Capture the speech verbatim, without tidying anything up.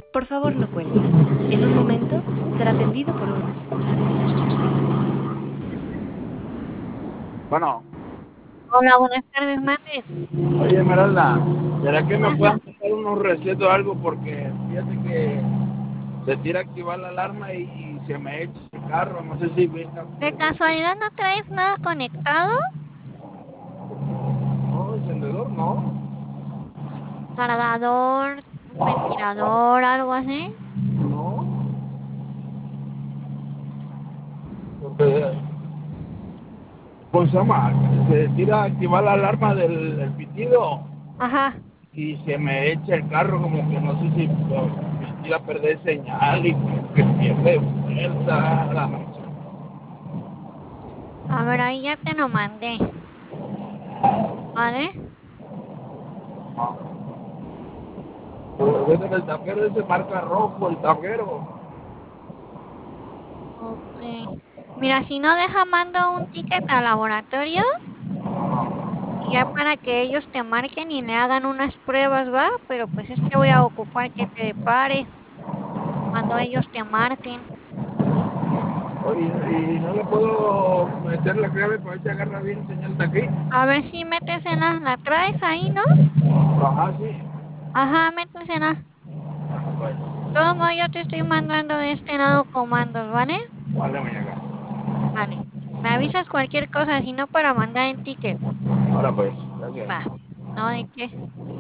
Por favor, no cuelgue. En un momento será atendido por un... Bueno, Hola, buenas tardes, mande. oye Esmeralda, ¿será que me Ajá. puedan pasar unos recetas o algo? Porque fíjate que se tira a activar la alarma y, y se me echa el carro, no sé si venga. ¿De casualidad no traes nada conectado? No, encendedor, no. Cargador, un ventilador, algo así. No, porque, pues, se llama, se tira a activar la alarma del, del pitido Ajá. y se me echa el carro como que no sé si pues, me tira a perder señal y como que pierde vuelta. La noche. A ver, ahí ya te lo mandé. ¿Vale? Pero ves en el tablero ese marca rojo, el tablero. Ok. Mira, si no deja, mando un ticket al laboratorio y ya para que ellos te marquen y le hagan unas pruebas, ¿va? Pero pues es que voy a ocupar que te pare cuando ellos te marquen. Oye, y no le puedo meter la clave para ver si agarra bien señal de aquí. A ver si métesela, la traes ahí, ¿no? Ajá, sí. Ajá, métesela. Pues, Todo modo, yo te estoy mandando de este lado comandos, ¿vale? vale, muñeca. Vale. Me avisas cualquier cosa, si no para mandar el ticket. Ahora pues, gracias. Va. No, ¿de qué?